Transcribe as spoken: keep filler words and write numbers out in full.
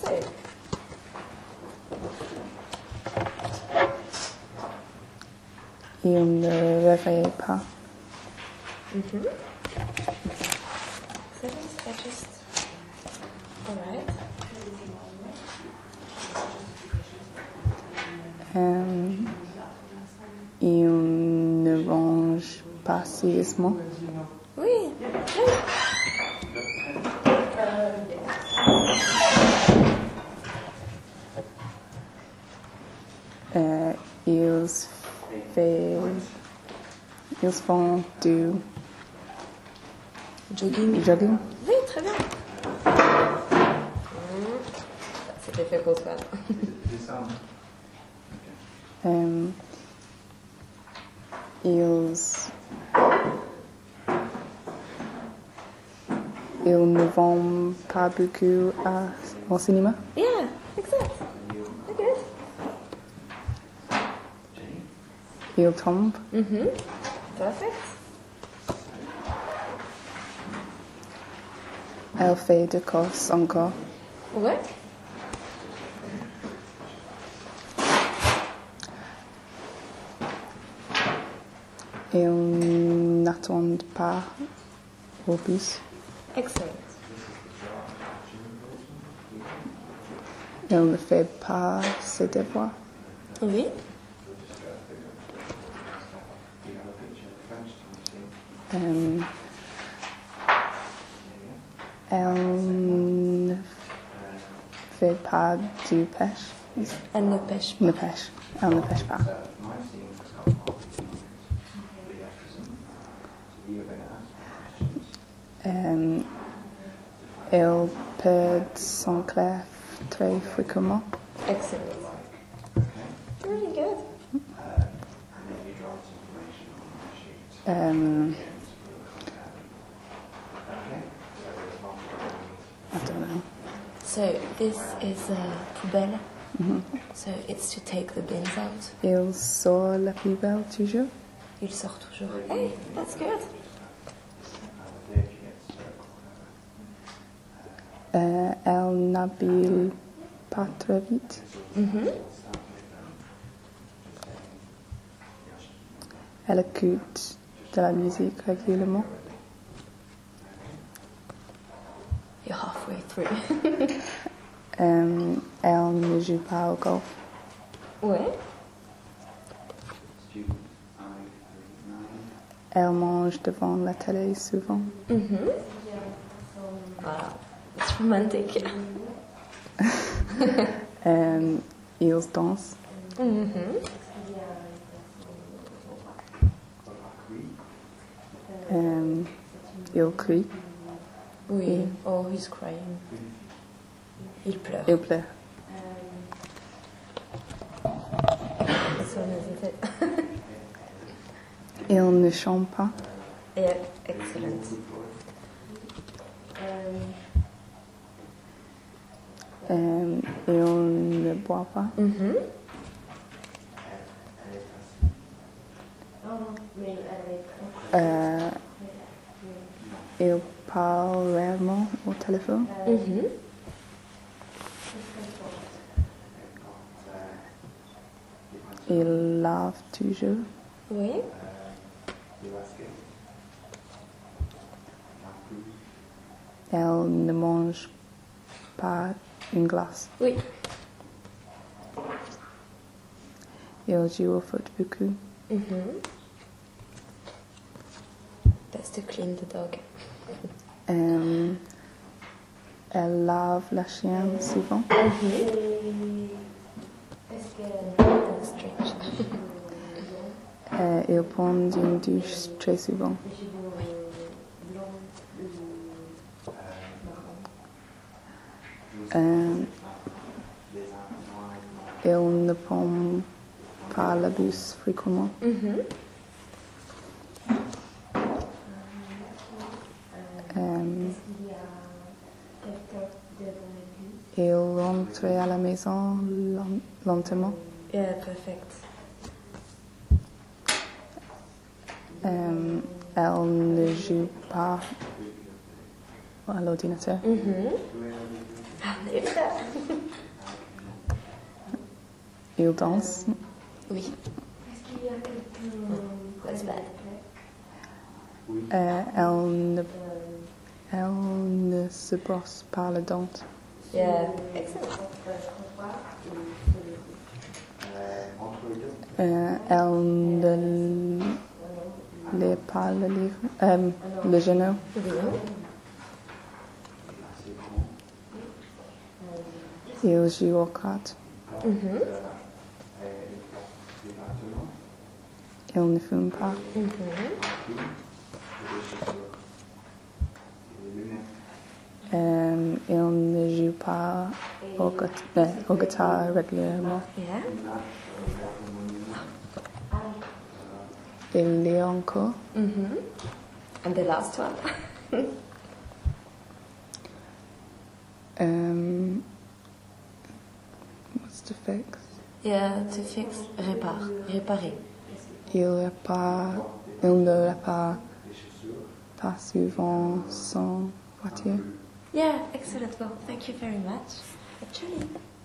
parfait. Il ne réveille pas. Mm-hmm. Excellent. I just... All right. Euh, il ne range pas sérieusement. Oui. Euh, ils, fait, ils font du Jogging. jogging. Oui, très bien. Mm. C'était fait pour toi. Euh, ils, ils ne vont pas beaucoup à, au cinéma. Yeah, exact. Okay. Ils tombent. Mm-hmm. Perfect. Elle fait des courses encore. Ouais. Ils n'attendent pas au bus. Excellent. Elle ne fait pas ses devoirs. Oui. Euh, elle ne fait pas du pêche. Elle ne pêche pas. Ne pêche. Elle ne pêche pas. Euh, elle perd son clair très fréquemment. Excellent. Very good. Um, I don't know. So this is a poubelle. Mm-hmm. So it's to take the bins out. Il sort la poubelle toujours. Il sort toujours. Hey, that's good. Euh, elle n'habille pas très vite. Mm-hmm. Elle écoute de la musique régulièrement. You're halfway through. Euh, elle ne joue pas au golf. Ouais. Elle mange devant la télé souvent. Mm-hmm. Wow, it's romantic. euh, ils dansent. Mm-hmm. Euh, ils crient. Oui. Oh, he's crying. Il pleure. Il pleure. So hesitate. Il ne chante pas. Yeah, excellent. Euh, il ne boit pas. Mm-hmm. Euh, il parle rarement au téléphone. Mm-hmm. Il lave toujours. Oui. Elle ne mange pas une glace. Oui. Il joue au foot beaucoup. Mm-hmm. That's to clean the dog. Euh, elle lave la chienne souvent. Mm-hmm. That's strange. Euh, il prend une douche très souvent. Euh, il ne prend pas le bus fréquemment. Mm-hmm. Euh, il rentre à la maison lent- lentement. Yeah, perfect. Euh, elle ne joue pas à l'ordinateur. Mm-hmm. Ah, there we go. Il danse. Oui. That's bad. Euh, elle, ne, elle ne se brosse pas les dents. Yeah. Excellent. Euh, elle ne lit pas le livre, euh, le journal. Il joue aux cartes. Mhm. Il ne fume pas. Mhm. Euh, il ne joue pas au, gu- euh, au guitare régulièrement. Yeah. Il lit encore. Mhm. And the last one. Um, what's the fix? Yeah, to fix, répare, réparer. Il répare, il ne répare pas souvent son voiture. Yeah, excellent. Well, thank you very much. Actually,